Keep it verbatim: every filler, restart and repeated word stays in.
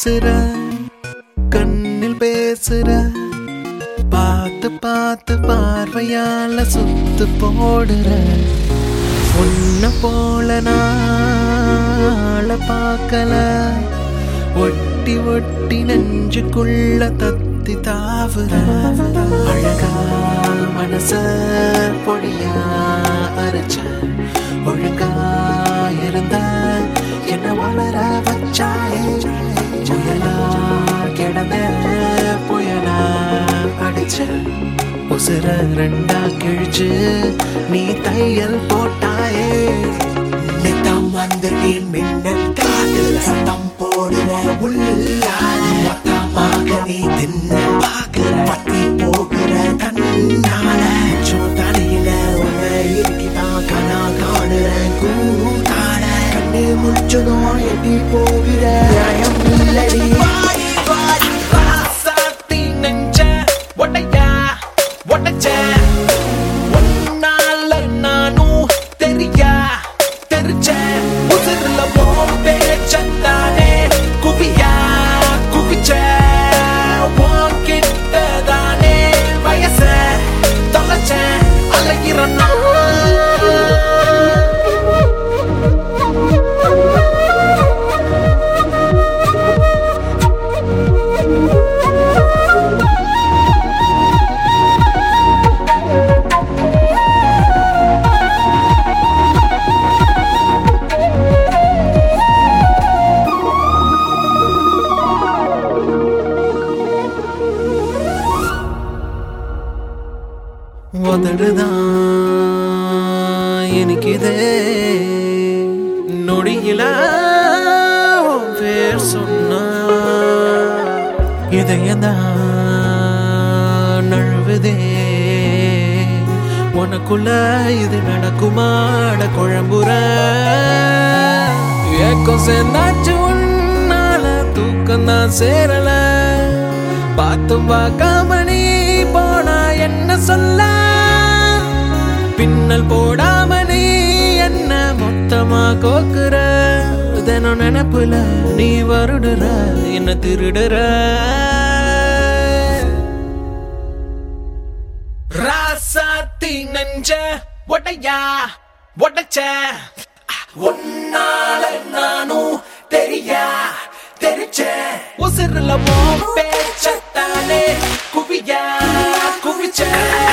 வீசுற கண்ணில் பேசுற பார்த்து பார்த்து பார்வையால சுத்து போடுற உன்ன போல நாள பார்க்கல ஒட்டி ஒட்டி நெஞ்சுக்குள்ள தத்தி தாவுற அழகா மனச பொடியா அரைச்ச ஒழுங்கா இருந்த என்ன வளர வச்சாயே புயலா கிடந்த புயலா அடிச்ச உசுர ரெண்டா கிழிச்சு நீ தையல் போட்டாயே நித்தம் வந்து நீ மின்னல் காதல் சத்தம் போடுற உள்ளால் மொத்தமாக நீ தின்ன பாக்குற பத்தி போகிற தன்னால தலையில உன்னை இருக்கிதான் கனா காணுற கூட்டாட கண்ணே முடிச்சதோ எட்டி போகிற நியாயம் இல்லடி உதடுதான் எனக்கு இதே நொடியில பேர் சொன்ன இதயதான் நழுவுதே உனக்குள்ள இது நடக்குமாட குழம்புற ஏக்கம் சேர்ந்தாச்சு உன்னால தூக்கம் தான் சேரல பார்த்தும் பார்க்காம நீ போனா என்ன சொல்ல பின்னல் போடாம நீ என்ன மொத்தமா கோக்குற தினம் நினைப்புல நீ வருடுற என்ன திருடுற ராசாத்தி நெஞ்ச ஒடையா ஒடைச்ச ஒன்னால நானும் தெரியா தெரிச்ச உசிறுல பேச்சத்தானே குவியா குவிச்ச